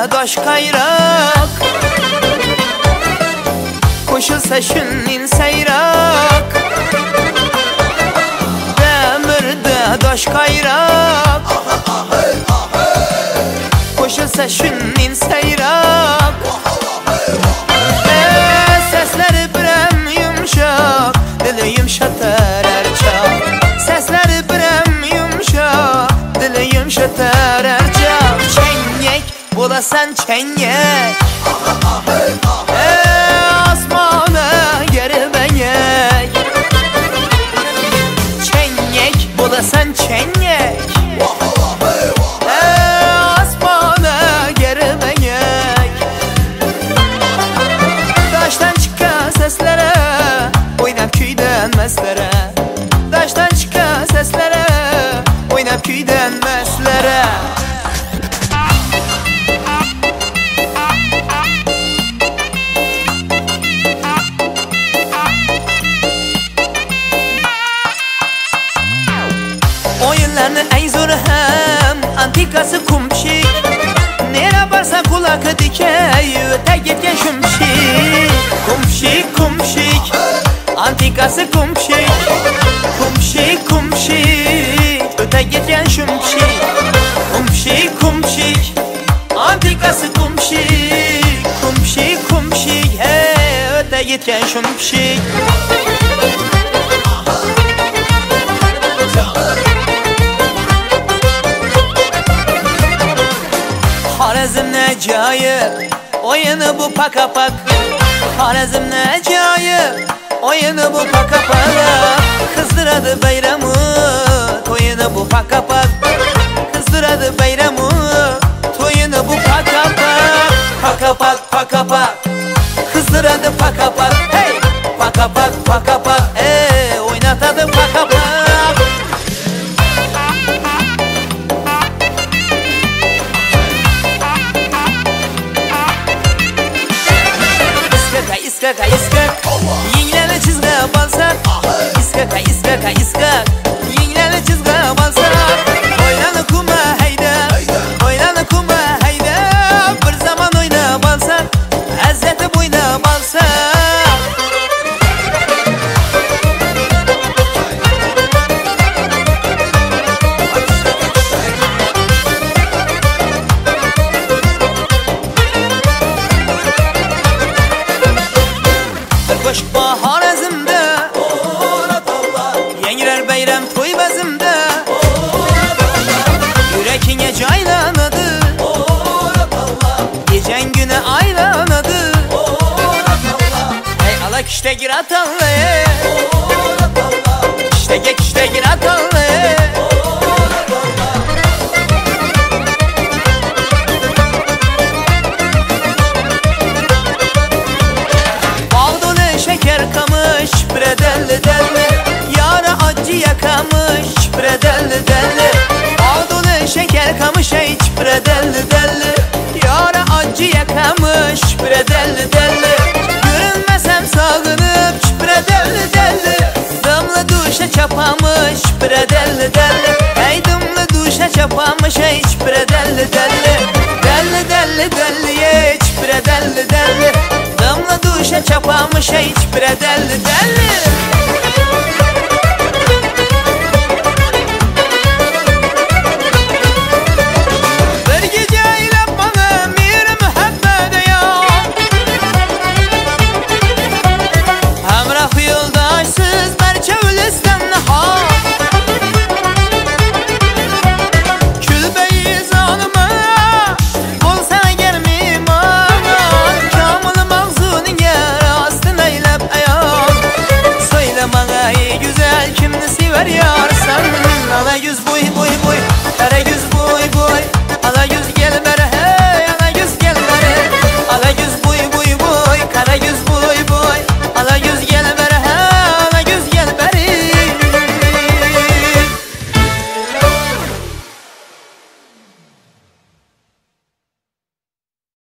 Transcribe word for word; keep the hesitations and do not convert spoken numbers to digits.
daş kayrak, koşulsa şünnin seyrak. Demirde daş kayrak, koşulsa şünnin seyrak. Eee sesleri birem yumuşak, dili yumşatar erçak. Sesleri birem yumuşak, dili yumşatar erçak. Çengek bulasan çengek, eee asmana geri benyek. Çengek bulasan çengek, eee asmana geri benyek. Daştan çıkan seslere, oynap küyden meslere. Daştan çıkan seslere, oynap küyden meslere. Oyunlarını ey zor hem antikası kumşik. Nere varsa kulakı dikey, öte gitken şumşik. Kumşik kumşik, antikası kumşik. Kumşik kumşik, öte gitken şumşik. Kumşik kumşik, antikası kumşik. Kumşik kumşik, he öte gitken şumşik. Harazım ne cayı, oyunu bu paka pak. Harazım ne cayı, oyunu bu paka pak. Kızdıradı bayramı, toyunu bu paka pak. Kızdıradı bayramı, toyunu bu paka pak. Paka pak, paka pak, kızdıradı paka pak. Hey, paka pak, paka pak, eee oynatadı paka pak. İskaka iskak, yinglerle çizgiye balsak. İskaka iskaka iskak, yinglerle çizgiye balsak. Oynanı kuma hayda, oynanı kuma hayda. Bir zaman oyna balsak, Hazreti boyna balsak. Koş bahar azimde, yengiler bayram toy bazımda. Yürekine caylanadı, gecen güne aylanadı. Hey alak işte gir atallı, işte gek işte gir atallı. Şeker kamış bre delli delli, yara acı yakamış bre delli delli. Aldolu şeker kamış hiç bre delli delli, yara acı yakamış bre delli delli. Görünmesem sağınıp bre delli delli, damla duşa çapamış bre delli delli. Hey damla duşa çapamış hiç bre delli delli. Delli delli delli hiç bre delli delli, damla duşa çapamış hiç bre delli delli.